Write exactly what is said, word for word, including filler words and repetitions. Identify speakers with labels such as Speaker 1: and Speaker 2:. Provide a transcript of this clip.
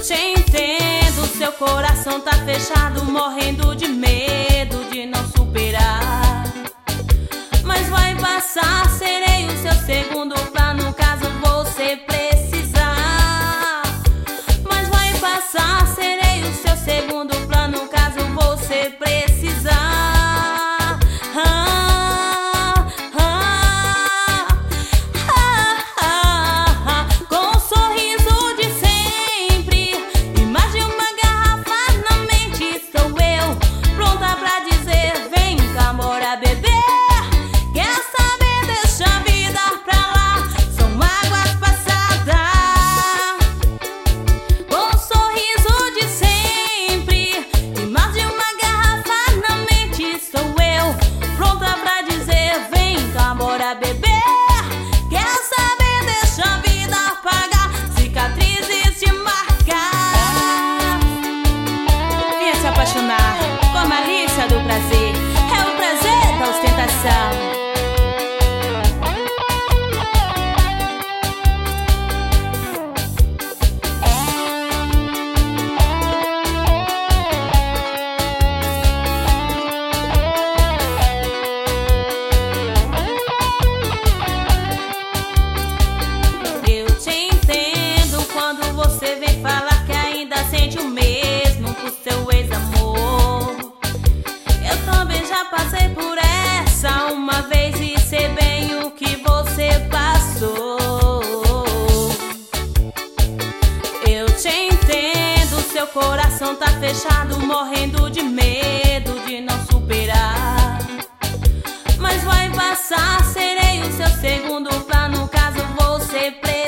Speaker 1: te entendo, seu coração tá fechado, morrendo de medo de não superar. Mas vai passar, serei o seu segundo plano caso você precisar. Mas vai passar, serei o seu segundo plano caso você precisar. Ah, ah, ah, ah, ah. Com um sorriso de sempre e mais de uma garrafa na mente, sou eu pronta pra dizer: vem cá, bora beber. Quer saber, deixa a vida pra lá, são águas passadas. Com um sorriso de sempre e mais de uma garrafa na mente, sou eu pronta pra dizer: vem cá, bora beber. Quer saber, deixa a vida apagar cicatrizes de marcar. Venha se apaixonar com a malícia do prazer, é o prazer da ostentação. Eu te entendo quando você vem falar que ainda sente o mesmo por seu ex-amor. Eu também já passei por essa uma vez e sei bem o que você passou. Eu te entendo, seu coração tá fechado, morrendo de medo de não superar. Mas vai passar, serei o seu segundo plano caso você precisar.